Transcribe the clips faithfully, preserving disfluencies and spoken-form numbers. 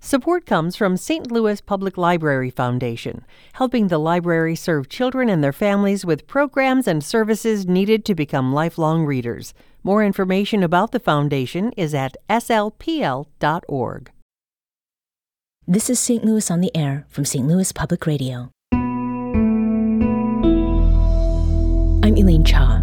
Support comes from Saint Louis Public Library Foundation, helping the library serve children and their families with programs and services needed to become lifelong readers. More information about the foundation is at s l p l dot org. This is Saint Louis on the Air from Saint Louis Public Radio. I'm Elaine Cha.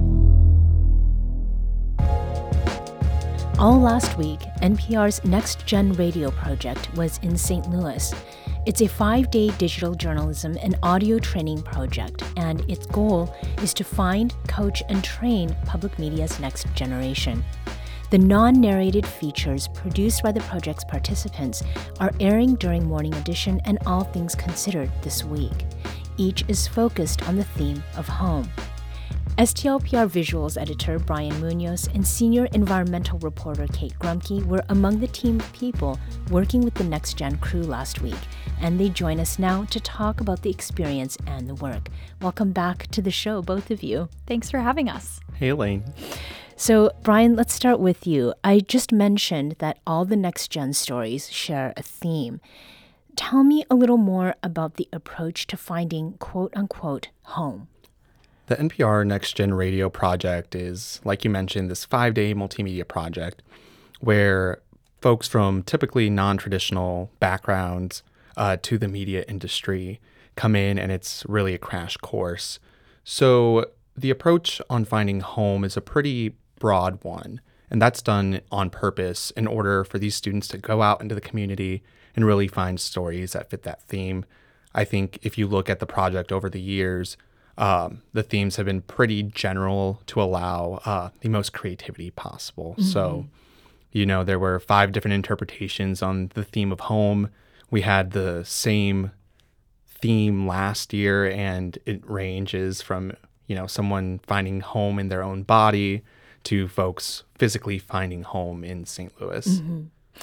All last week, N P R's Next Gen Radio project was in Saint Louis. It's a five-day digital journalism and audio training project, and its goal is to find, coach, and train public media's next generation. The non-narrated features produced by the project's participants are airing during Morning Edition and All Things Considered this week. Each is focused on the theme of home. S T L P R Visuals editor Brian Munoz and senior environmental reporter Kate Grumke were among the team of people working with the Next Gen crew last week, and they join us now to talk about the experience and the work. Welcome back to the show, both of you. Thanks for having us. Hey, Elaine. So, Brian, let's start with you. I just mentioned that all the Next Gen stories share a theme. Tell me a little more about the approach to finding quote-unquote home. The N P R Next Gen Radio project is, like you mentioned, this five-day multimedia project where folks from typically non-traditional backgrounds uh, to the media industry come in, and it's really a crash course. So the approach on finding home is a pretty broad one, and that's done on purpose in order for these students to go out into the community and really find stories that fit that theme. I think if you look at the project over the years, Um, the themes have been pretty general to allow uh, the most creativity possible. Mm-hmm. So, you know, there were five different interpretations on the theme of home. We had the same theme last year, and it ranges from, you know, someone finding home in their own body to folks physically finding home in Saint Louis. Mm-hmm.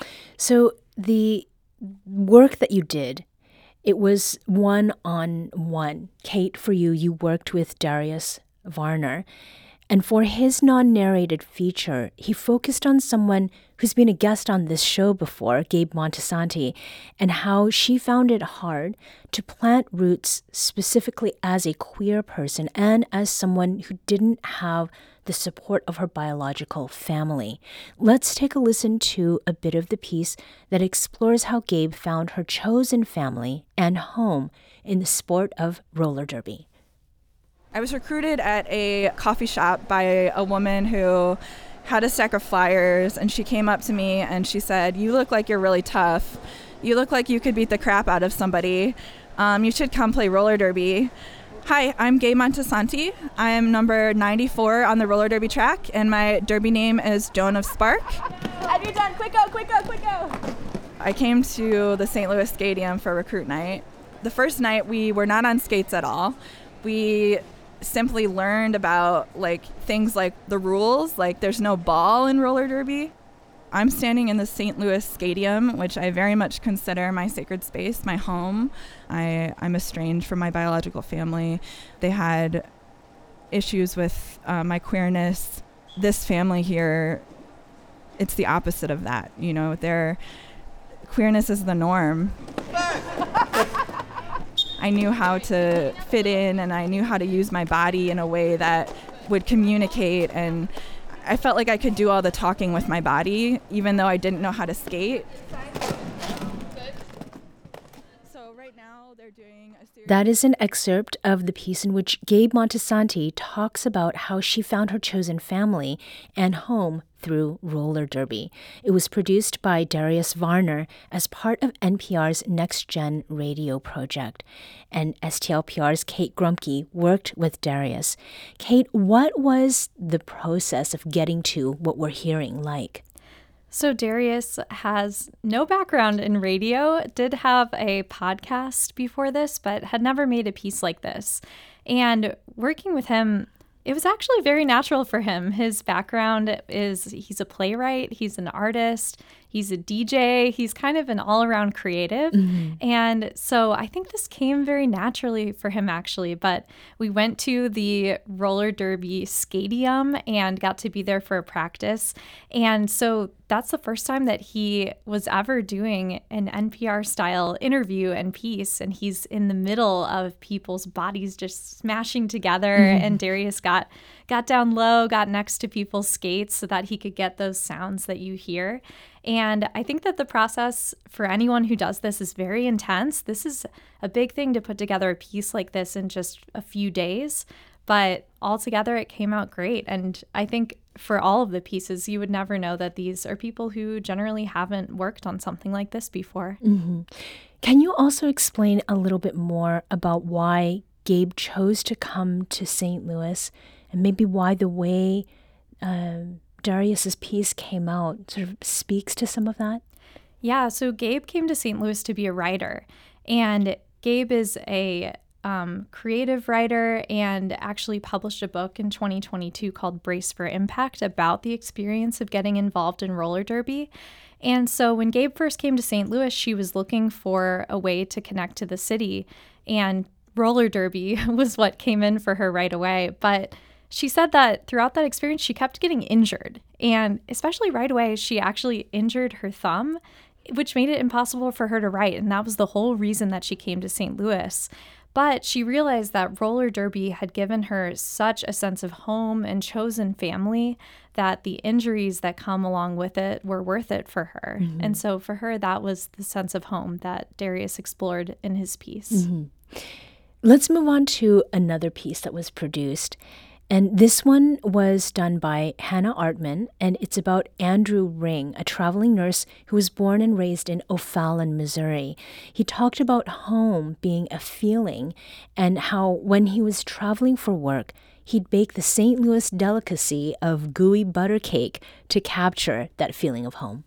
So the work that you did, it was one-on-one. Kate, for you, you worked with Darius Varner. And for his non-narrated feature, he focused on someone who's been a guest on this show before, Gabe Montesanti, and how she found it hard to plant roots specifically as a queer person and as someone who didn't have the support of her biological family. Let's take a listen to a bit of the piece that explores how Gabe found her chosen family and home in the sport of roller derby. I was recruited at a coffee shop by a woman who had a stack of flyers, and she came up to me and she said, "You look like you're really tough. You look like you could beat the crap out of somebody. Um, you should come play roller derby." Hi, I'm Gabe Montesanti. I am number ninety-four on the roller derby track, and my derby name is Joan of Spark. And you're done. Quick go, quick go, quick go. I came to the Saint Louis Stadium for recruit night. The first night, we were not on skates at all. We simply learned about like things like the rules, like there's no ball in roller derby. I'm standing in the Saint Louis Stadium, which I very much consider my sacred space, my home. I, I'm estranged from my biological family. They had issues with uh, my queerness. This family here, it's the opposite of that. You know, their queerness is the norm. I knew how to fit in, and I knew how to use my body in a way that would communicate, and I felt like I could do all the talking with my body, even though I didn't know how to skate. So right now they're doing a series. That is an excerpt of the piece in which Gabe Montesanti talks about how she found her chosen family and home through roller derby. It was produced by Darius Varner as part of N P R's Next Gen Radio project. And S T L P R's Kate Grumke worked with Darius. Kate, what was the process of getting to what we're hearing like? So Darius has no background in radio, did have a podcast before this, but had never made a piece like this. And working with him, it was actually very natural for him. His background is he's a playwright, he's an artist, He's a D J. He's kind of an all-around creative. Mm-hmm. And so I think this came very naturally for him, actually. But we went to the roller derby stadium and got to be there for a practice. And so that's the first time that he was ever doing an N P R-style interview and piece. And he's in the middle of people's bodies just smashing together. Mm-hmm. And Darius got got down low, got next to people's skates so that he could get those sounds that you hear. And I think that the process for anyone who does this is very intense. This is a big thing to put together a piece like this in just a few days. But altogether, it came out great. And I think for all of the pieces, you would never know that these are people who generally haven't worked on something like this before. Mm-hmm. Can you also explain a little bit more about why Gabe chose to come to Saint Louis, and maybe why the way uh, Darius's piece came out sort of speaks to some of that? Yeah, so Gabe came to Saint Louis to be a writer. And Gabe is a Um, creative writer and actually published a book in twenty twenty-two called Brace for Impact about the experience of getting involved in roller derby. And so when Gabe first came to Saint Louis, she was looking for a way to connect to the city, and roller derby was what came in for her right away. But she said that throughout that experience, she kept getting injured. And especially right away, she actually injured her thumb, which made it impossible for her to write. And that was the whole reason that she came to Saint Louis. But she realized that roller derby had given her such a sense of home and chosen family that the injuries that come along with it were worth it for her. Mm-hmm. And so for her, that was the sense of home that Darius explored in his piece. Mm-hmm. Let's move on to another piece that was produced. And this one was done by Hannah Artman, and it's about Andrew Ring, a traveling nurse who was born and raised in O'Fallon, Missouri. He talked about home being a feeling and how when he was traveling for work, he'd bake the Saint Louis delicacy of gooey butter cake to capture that feeling of home.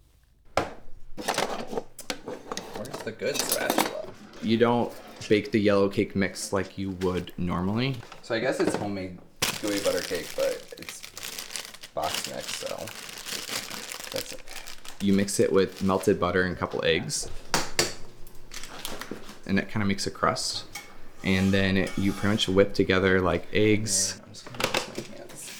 Where's the good spatula? You don't bake the yellow cake mix like you would normally. So I guess it's homemade gooey butter cake, but it's box mix, so that's it. You mix it with melted butter and a couple eggs, and it kind of makes a crust. And then it, you pretty much whip together like eggs, I'm just gonna use my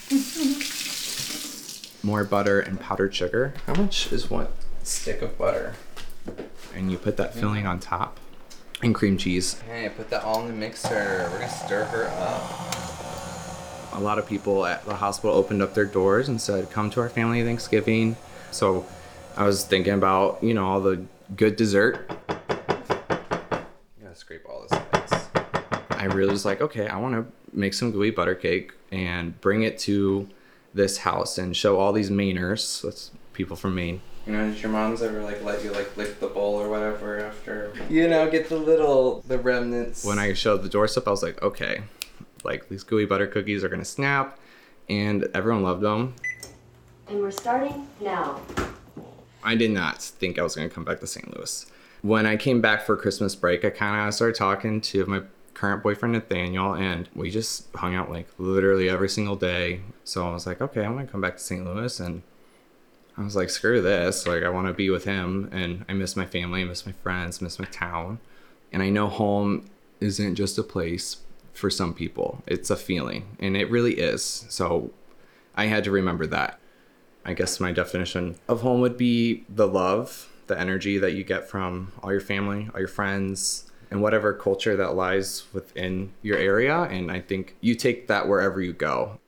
hands. More butter and powdered sugar. How much is one stick of butter? And you put that filling on top, and cream cheese. Okay, put that all in the mixer. We're gonna stir her up. A lot of people at the hospital opened up their doors and said, come to our family Thanksgiving. So I was thinking about, you know, all the good dessert. You gotta scrape all this nice. I really was like, okay, I want to make some gooey butter cake and bring it to this house and show all these Mainers. That's people from Maine. You know, did your moms ever like let you like lick the bowl or whatever after? You know, get the little, the remnants. When I showed the doorstep, I was like, okay. Like, these gooey butter cookies are gonna snap, and everyone loved them. And we're starting now. I did not think I was gonna come back to Saint Louis. When I came back for Christmas break, I kind of started talking to my current boyfriend, Nathaniel, and we just hung out like literally every single day. So I was like, okay, I'm gonna come back to Saint Louis, and I was like, screw this. Like, I wanna be with him, and I miss my family, I miss my friends, miss my town. And I know home isn't just a place for some people. It's a feeling, and it really is. So I had to remember that. I guess my definition of home would be the love, the energy that you get from all your family, all your friends, and whatever culture that lies within your area. And I think you take that wherever you go.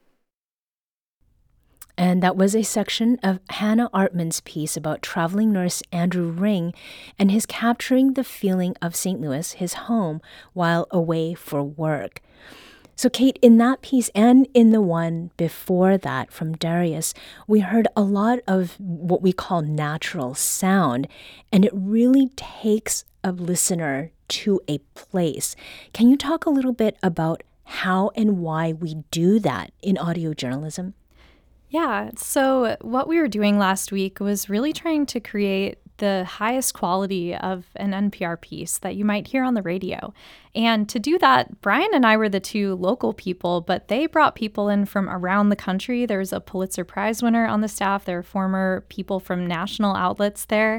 And that was a section of Hannah Artman's piece about traveling nurse Andrew Ring and his capturing the feeling of Saint Louis, his home, while away for work. So, Kate, in that piece and in the one before that from Darius, we heard a lot of what we call natural sound, and it really takes a listener to a place. Can you talk a little bit about how and why we do that in audio journalism? Yeah, so what we were doing last week was really trying to create the highest quality of an N P R piece that you might hear on the radio. And to do that, Brian and I were the two local people, but they brought people in from around the country. There was a Pulitzer Prize winner on the staff. There were former people from national outlets there.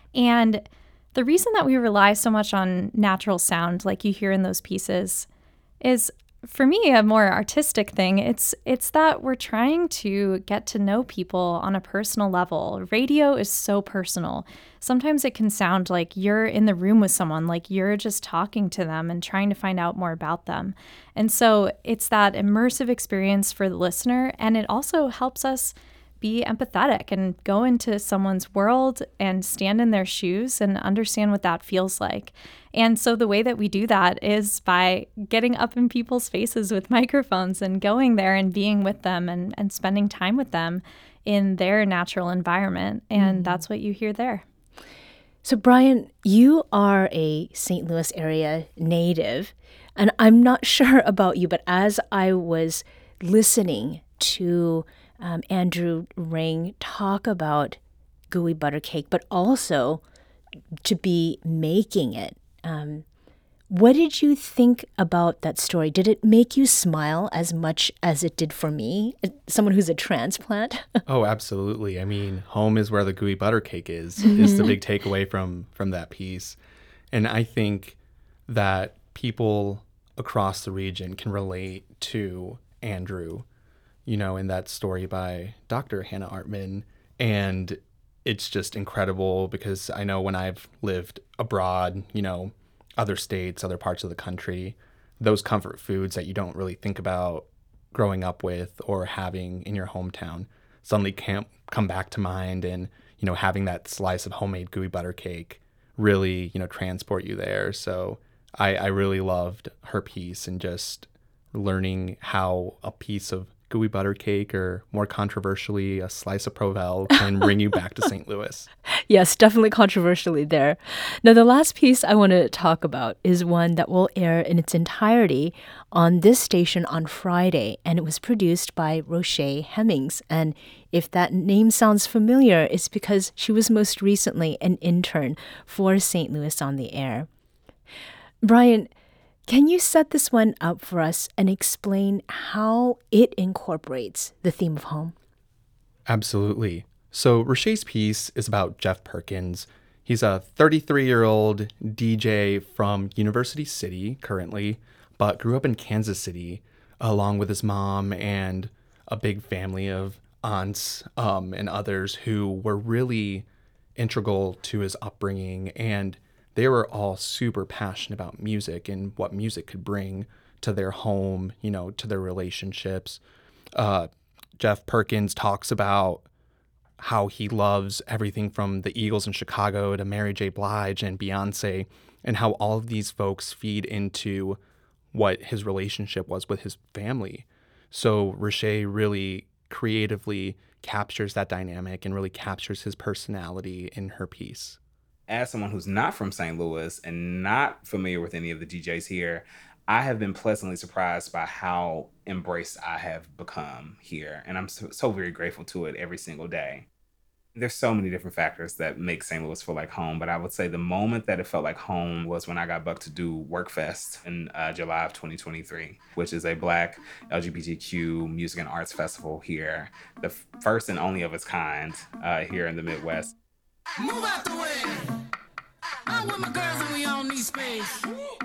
And the reason that we rely so much on natural sound, like you hear in those pieces, is for me a more artistic thing. It's it's that we're trying to get to know people on a personal level. Radio is so personal. Sometimes it can sound like you're in the room with someone, like you're just talking to them and trying to find out more about them. And so it's that immersive experience for the listener, and it also helps us be empathetic and go into someone's world and stand in their shoes and understand what that feels like. And so the way that we do that is by getting up in people's faces with microphones and going there and being with them and, and spending time with them in their natural environment. And mm. that's what you hear there. So Brian, you are a Saint Louis area native, and I'm not sure about you, but as I was listening to Um, Andrew Ring talk about gooey butter cake, but also to be making it. Um, what did you think about that story? Did it make you smile as much as it did for me, someone who's a transplant? Oh, absolutely. I mean, home is where the gooey butter cake is, is the big takeaway from, from that piece. And I think that people across the region can relate to Andrew, you know, in that story by Doctor Hannah Artman. And it's just incredible because I know when I've lived abroad, you know, other states, other parts of the country, those comfort foods that you don't really think about growing up with or having in your hometown suddenly can't come back to mind. And, you know, having that slice of homemade gooey butter cake really, you know, transport you there. So I, I really loved her piece and just learning how a piece of gooey butter cake, or more controversially, a slice of Provel, can bring you back to Saint Louis. Yes, definitely controversially there. Now, the last piece I want to talk about is one that will air in its entirety on this station on Friday, and it was produced by Rochelle Hemmings. And if that name sounds familiar, it's because she was most recently an intern for Saint Louis on the Air. Brian, can you set this one up for us and explain how it incorporates the theme of home? Absolutely. So Rochelle's piece is about Jeff Perkins. He's a thirty-three-year-old D J from University City currently, but grew up in Kansas City along with his mom and a big family of aunts um, and others who were really integral to his upbringing, and they were all super passionate about music and what music could bring to their home, you know, to their relationships. Uh, Jeff Perkins talks about how he loves everything from the Eagles in Chicago to Mary J. Blige and Beyonce, and how all of these folks feed into what his relationship was with his family. So Rochelle really creatively captures that dynamic and really captures his personality in her piece. As someone who's not from Saint Louis and not familiar with any of the D Js here, I have been pleasantly surprised by how embraced I have become here. And I'm so, so very grateful to it every single day. There's so many different factors that make Saint Louis feel like home, but I would say the moment that it felt like home was when I got booked to do WorkFest in uh, July of twenty twenty-three, which is a Black L G B T Q music and arts festival here, the f- first and only of its kind uh, here in the Midwest. Move out the way. I'm with my girls and we all need space.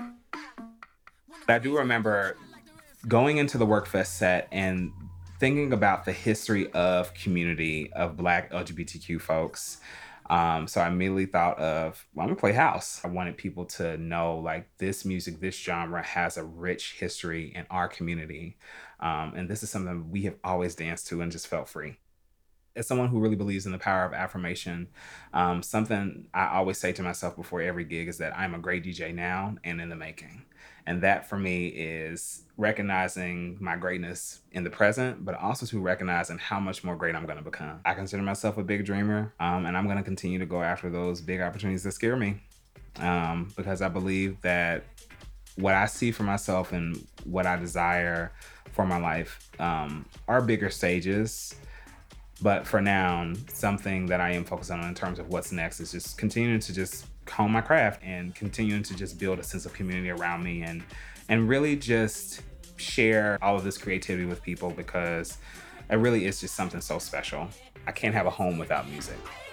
I do remember going into the WorkFest set and thinking about the history of community of Black L G B T Q folks. Um, so I immediately thought of, well, I'm gonna play house. I wanted people to know like this music, this genre has a rich history in our community. Um, and this is something we have always danced to and just felt free. As someone who really believes in the power of affirmation, um, something I always say to myself before every gig is that I'm a great D J now and in the making. And that for me is recognizing my greatness in the present, but also to recognizing how much more great I'm going to become. I consider myself a big dreamer, um, and I'm going to continue to go after those big opportunities that scare me, um, because I believe that what I see for myself and what I desire for my life um, are bigger stages, But for now, something that I am focused on in terms of what's next is just continuing to just hone my craft and continuing to just build a sense of community around me and and really just share all of this creativity with people, because it really is just something so special. I can't have a home without music.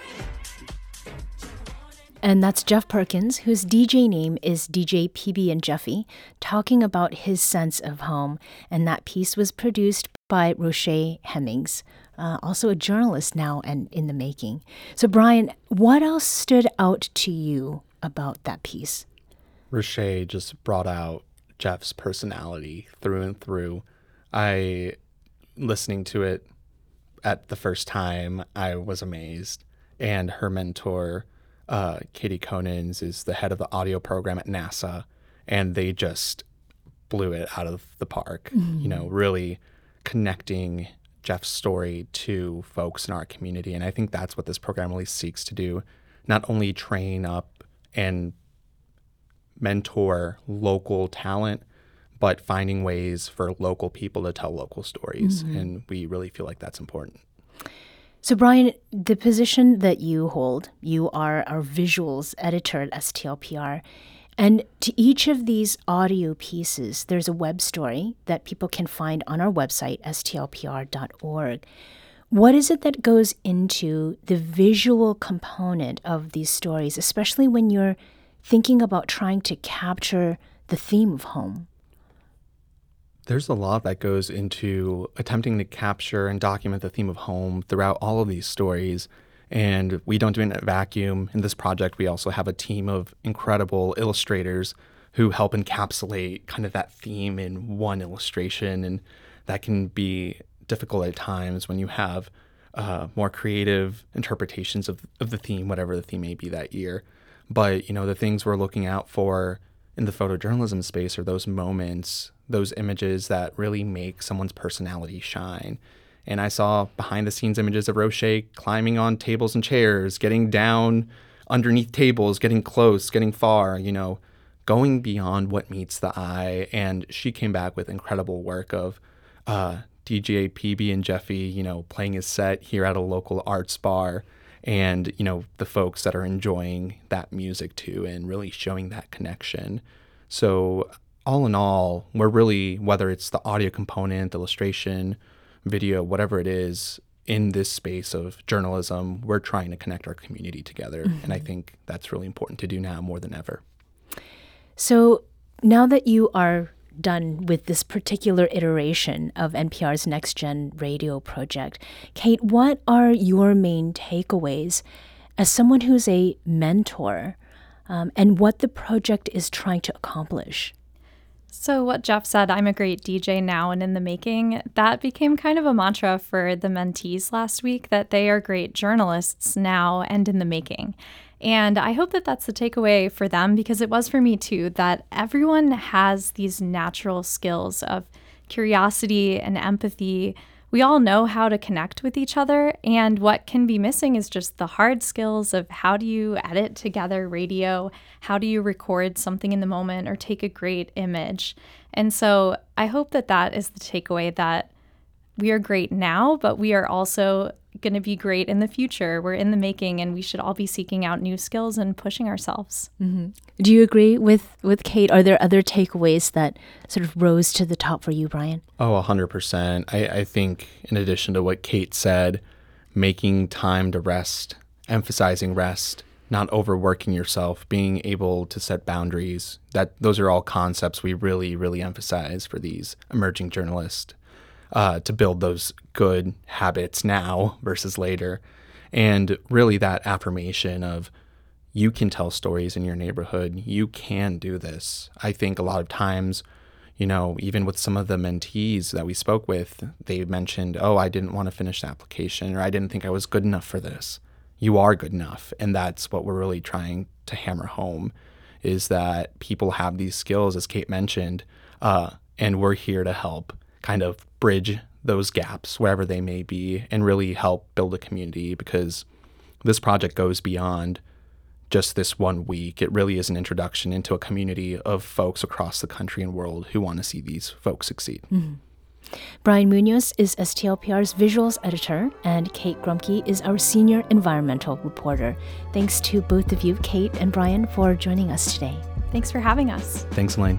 And that's Jeff Perkins, whose D J name is D J P B and Jeffy, talking about his sense of home. And that piece was produced by Roche Hemmings, uh, also a journalist now and in the making. So, Brian, what else stood out to you about that piece? Roche just brought out Jeff's personality through and through. I, listening to it at the first time, I was amazed. And her mentor, uh, Katie Conans, is the head of the audio program at NASA, and they just blew it out of the park, mm-hmm. you know, really connecting Jeff's story to folks in our community. And I think that's what this program really seeks to do, not only train up and mentor local talent, but finding ways for local people to tell local stories. Mm-hmm. And we really feel like that's important. So, Brian, the position that you hold, you are our visuals editor at S T L P R. And to each of these audio pieces, there's a web story that people can find on our website, S T L P R dot org. What is it that goes into the visual component of these stories, especially when you're thinking about trying to capture the theme of home? There's a lot that goes into attempting to capture and document the theme of home throughout all of these stories. And we don't do it in a vacuum. In this project, we also have a team of incredible illustrators who help encapsulate kind of that theme in one illustration. And that can be difficult at times when you have uh, more creative interpretations of, of the theme, whatever the theme may be that year. But, you know, the things we're looking out for in the photojournalism space are those moments, those images that really make someone's personality shine. And I saw behind the scenes images of Roche climbing on tables and chairs, getting down underneath tables, getting close, getting far, you know, going beyond what meets the eye. And she came back with incredible work of uh, D J P B and Jeffy, you know, playing his set here at a local arts bar. And, you know, the folks that are enjoying that music too, and really showing that connection. So all in all, we're really, whether it's the audio component, illustration, video, whatever it is, in this space of journalism, we're trying to connect our community together. Mm-hmm. And I think that's really important to do now more than ever. So now that you are done with this particular iteration of N P R's Next Gen Radio project, Kate, what are your main takeaways as someone who's a mentor, um, and what the project is trying to accomplish? So what Jeff said, I'm a great D J now and in the making, that became kind of a mantra for the mentees last week, that they are great journalists now and in the making. And I hope that that's the takeaway for them, because it was for me too, that everyone has these natural skills of curiosity and empathy. We all know how to connect with each other, and what can be missing is just the hard skills of how do you edit together radio, how do you record something in the moment or take a great image. And so I hope that that is the takeaway, that we are great now, but we are also going to be great in the future. We're in the making, and we should all be seeking out new skills and pushing ourselves. Mm-hmm. Do you agree with, with Kate? Are there other takeaways that sort of rose to the top for you, Brian? Oh, one hundred percent. I, I think in addition to what Kate said, making time to rest, emphasizing rest, not overworking yourself, being able to set boundaries, that those are all concepts we really, really emphasize for these emerging journalists. Uh, to build those good habits now versus later. And really that affirmation of you can tell stories in your neighborhood, you can do this. I think a lot of times, you know, even with some of the mentees that we spoke with, they mentioned, oh, I didn't want to finish the application, or I didn't think I was good enough for this. You are good enough. And that's what we're really trying to hammer home, is that people have these skills, as Kate mentioned, uh, and we're here to help kind of bridge those gaps wherever they may be and really help build a community, because this project goes beyond just this one week. It really is an introduction into a community of folks across the country and world who want to see these folks succeed. Mm-hmm. Brian Munoz is S T L P R's visuals editor, and Kate Grumke is our senior environmental reporter. Thanks to both of you, Kate and Brian, for joining us today. Thanks for having us. Thanks, Elaine.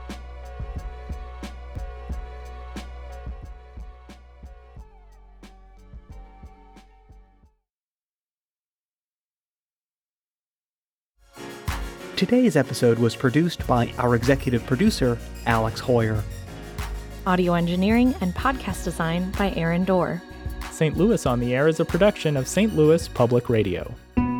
Today's episode was produced by our executive producer, Alex Hoyer. Audio engineering and podcast design by Aaron Dorr. Saint Louis on the Air is a production of Saint Louis Public Radio.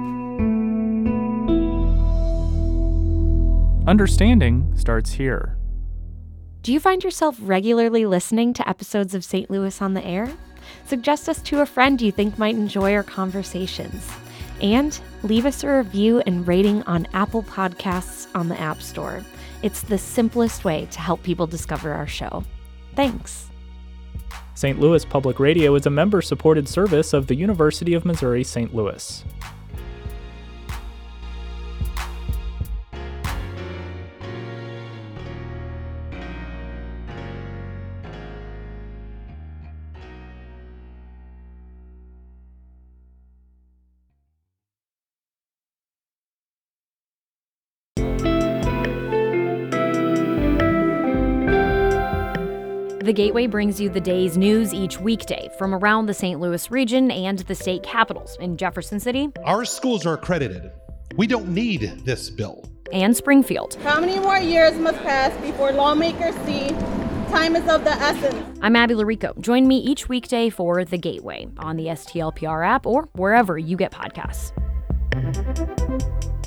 Understanding starts here. Do you find yourself regularly listening to episodes of Saint Louis on the Air? Suggest us to a friend you think might enjoy our conversations. And leave us a review and rating on Apple Podcasts on the App Store. It's the simplest way to help people discover our show. Thanks. Saint Louis Public Radio is a member-supported service of the University of Missouri Saint Louis. The Gateway brings you the day's news each weekday from around the Saint Louis region and the state capitals in Jefferson City. Our schools are accredited. We don't need this bill. And Springfield. How many more years must pass before lawmakers see time is of the essence? I'm Abby Larico. Join me each weekday for The Gateway on the S T L P R app or wherever you get podcasts.